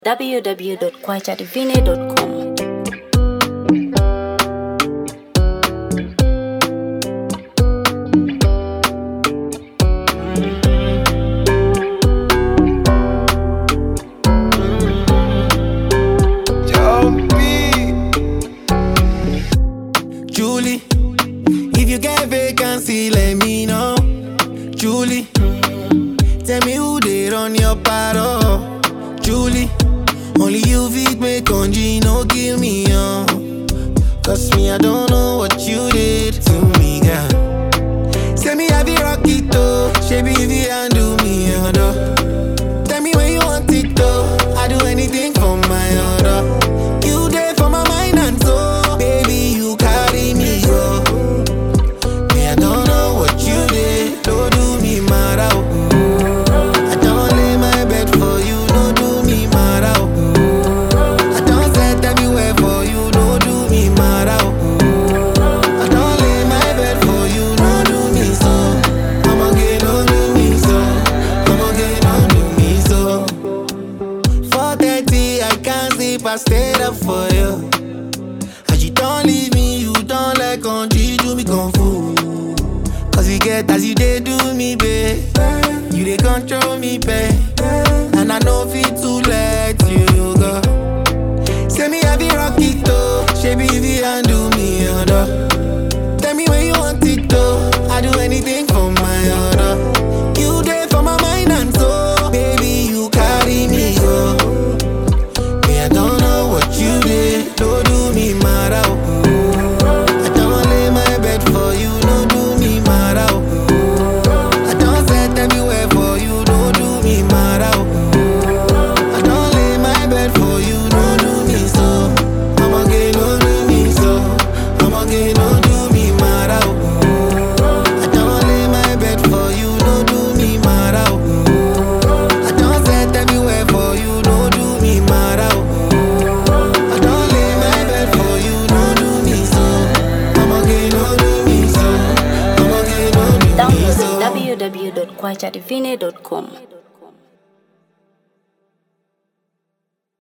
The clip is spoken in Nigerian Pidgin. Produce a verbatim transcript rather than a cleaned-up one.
w w w dot kwacha divine dot com. Julie, if you get vacancy, let me know. Julie, tell me who they run your paro. Julie, only you fit make congee, no kill me, uh. Cause me, I don't know what you did to me, girl. Say me, I be rocky, though. Shabby, if you handle me, uh, tell me when you want it, though. I do anything for my order. You there for my mind and soul. Baby, you carry me, go. Me, I don't know what you did. Don't do me mad out. I don't lay my bed for you. Don't do me mad out. I don't set everywhere for you. Don't do me mad out. I don't lay my bed for you. Don't do me so. I'ma get, don't do me so. I'ma get, don't do me so. four thirty, I can't sleep. I stayed up for you. As you don't leave me, you don't like country, do me kung fu. Cause you get as you they do me, babe. You they control me, babe. And I know fit to let you go. Say me I be rocky though. Shabby if you handle me, other. Tell me when you want it though. I do anything for my order. You there for my mind and soul. Baby, you carry me, go. Me, I don't know what you did. Don't do me mad out. I don't lay my bed for you. Don't do me mad out. I don't set everywhere for you. Don't do me mad out. I don't lay my bed for you. Don't do me so. I'ma get, don't do me so. I'ma get, don't do me mad out. I don't lay my bed for you. Don't do me mad out. I don't set everywhere for you. Don't do me mad out. I don't lay my bed for you. Don't do me so. I'ma get, don't do me so. I'ma get, don't do me Download so. w w w dot kwacha divine dot com.